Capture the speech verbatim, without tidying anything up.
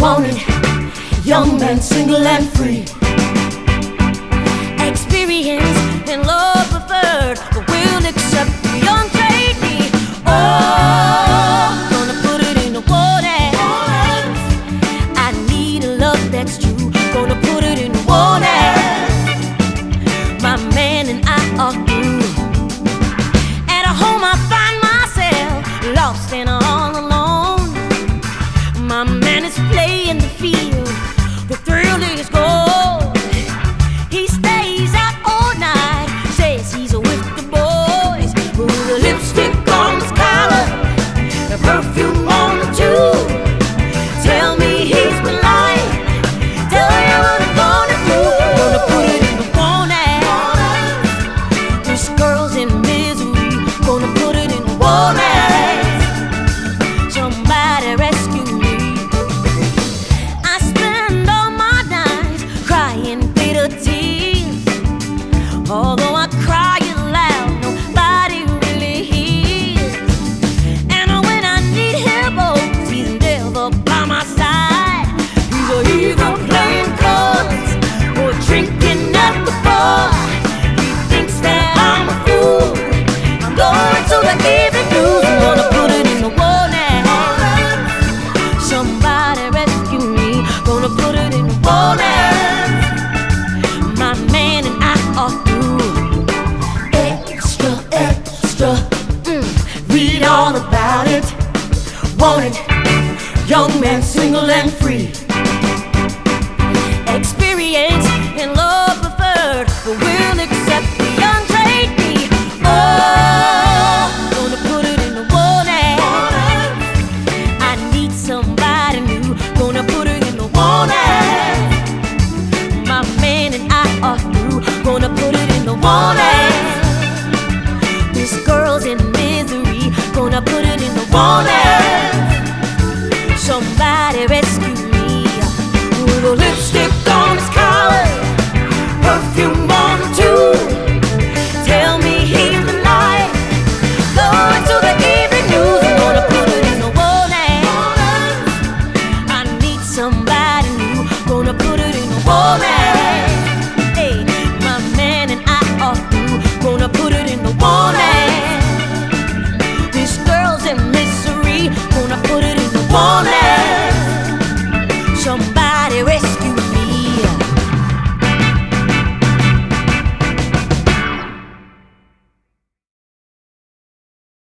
wanted, young man, single and free. Experience and love preferred, but we'll accept the untrade me. Oh, gonna put it in the water. I need a love that's true. Gonna put it in the water. My man and I are through. At home I find myself lost and all alone. My man is playing the field. The thrill is gold. He stays out all night, says he's with the boys. With a lipstick on his collar, a perfume on the tube. Tell me he's been lying. Tell me what I'm gonna do. Gonna put it in the water. This girl's in misery. Gonna put it in the water. Somebody rescue me. I spend all my nights crying bitter tears. Although I cry it loud, nobody really hears. And when I need help, oh, he's never by my side. He's either playing cards or drinking at the bar. He thinks that I'm a fool. I'm going to the evening news. I'm gonna put it in the water. Somebody rescue me. Gonna put it in the water. My man and I are through. Extra, extra, mm, read all about it. Wanted, young man, single and free. Experience and love preferred, but we'll accept the untrade me. Oh, gonna put it in the water. I need somebody new. Gonna put it in the water. My man and I are through. Gonna put it in the water. This girl's in misery. Gonna put it in the water.